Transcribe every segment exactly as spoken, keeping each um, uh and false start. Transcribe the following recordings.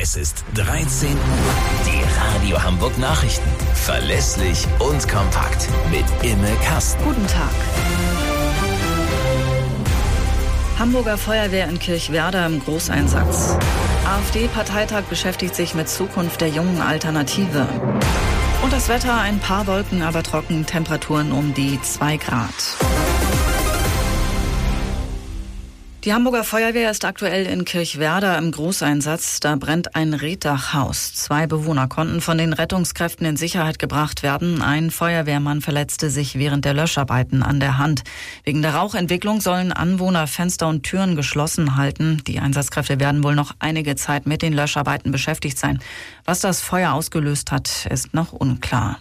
Es ist dreizehn Uhr. Die Radio Hamburg Nachrichten. Verlässlich und kompakt. Mit Imme Kasten. Guten Tag. Hamburger Feuerwehr in Kirchwerder im Großeinsatz. AfD-Parteitag beschäftigt sich mit Zukunft der jungen Alternative. Und das Wetter, ein paar Wolken, aber trocken, Temperaturen um die zwei Grad. Die Hamburger Feuerwehr ist aktuell in Kirchwerder im Großeinsatz. Da brennt ein Reetdachhaus. Zwei Bewohner konnten von den Rettungskräften in Sicherheit gebracht werden. Ein Feuerwehrmann verletzte sich während der Löscharbeiten an der Hand. Wegen der Rauchentwicklung sollen Anwohner Fenster und Türen geschlossen halten. Die Einsatzkräfte werden wohl noch einige Zeit mit den Löscharbeiten beschäftigt sein. Was das Feuer ausgelöst hat, ist noch unklar.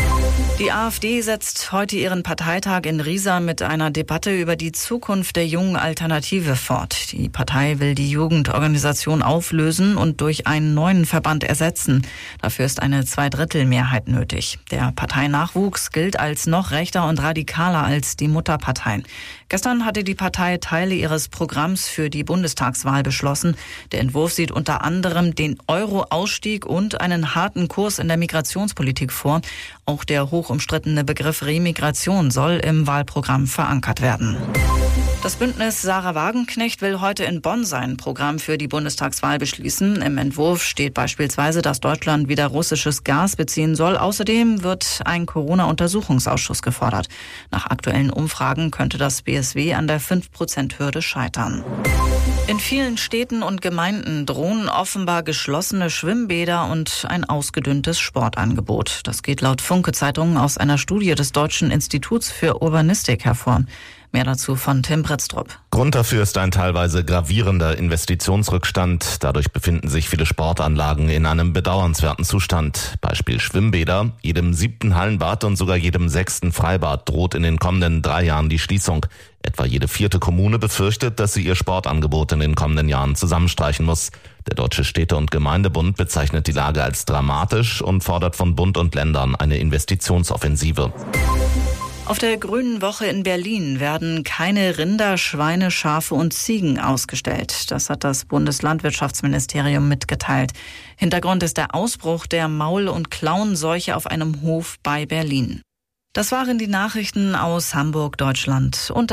Die AfD setzt heute ihren Parteitag in Riesa mit einer Debatte über die Zukunft der jungen Alternative fort. Die Partei will die Jugendorganisation auflösen und durch einen neuen Verband ersetzen. Dafür ist eine Zweidrittelmehrheit nötig. Der Parteinachwuchs gilt als noch rechter und radikaler als die Mutterpartei. Gestern hatte die Partei Teile ihres Programms für die Bundestagswahl beschlossen. Der Entwurf sieht unter anderem den Euro-Ausstieg und einen harten Kurs in der Migrationspolitik vor. Auch der hochumstrittene Begriff Remigration soll im Wahlprogramm verankert werden. Das Bündnis Sarah Wagenknecht will heute in Bonn sein Programm für die Bundestagswahl beschließen. Im Entwurf steht beispielsweise, dass Deutschland wieder russisches Gas beziehen soll. Außerdem wird ein Corona-Untersuchungsausschuss gefordert. Nach aktuellen Umfragen könnte das B S W an der fünf Prozent Hürde scheitern. In vielen Städten und Gemeinden drohen offenbar geschlossene Schwimmbäder und ein ausgedünntes Sportangebot. Das geht laut Funke-Zeitung aus einer Studie des Deutschen Instituts für Urbanistik hervor. Mehr dazu von Tim Britztrup. Grund dafür ist ein teilweise gravierender Investitionsrückstand. Dadurch befinden sich viele Sportanlagen in einem bedauernswerten Zustand. Beispiel Schwimmbäder. Jedem siebten Hallenbad und sogar jedem sechsten Freibad droht in den kommenden drei Jahren die Schließung. Etwa jede vierte Kommune befürchtet, dass sie ihr Sportangebot in den kommenden Jahren zusammenstreichen muss. Der Deutsche Städte- und Gemeindebund bezeichnet die Lage als dramatisch und fordert von Bund und Ländern eine Investitionsoffensive. Auf der Grünen Woche in Berlin werden keine Rinder, Schweine, Schafe und Ziegen ausgestellt. Das hat das Bundeslandwirtschaftsministerium mitgeteilt. Hintergrund ist der Ausbruch der Maul- und Klauenseuche auf einem Hof bei Berlin. Das waren die Nachrichten aus Hamburg, Deutschland und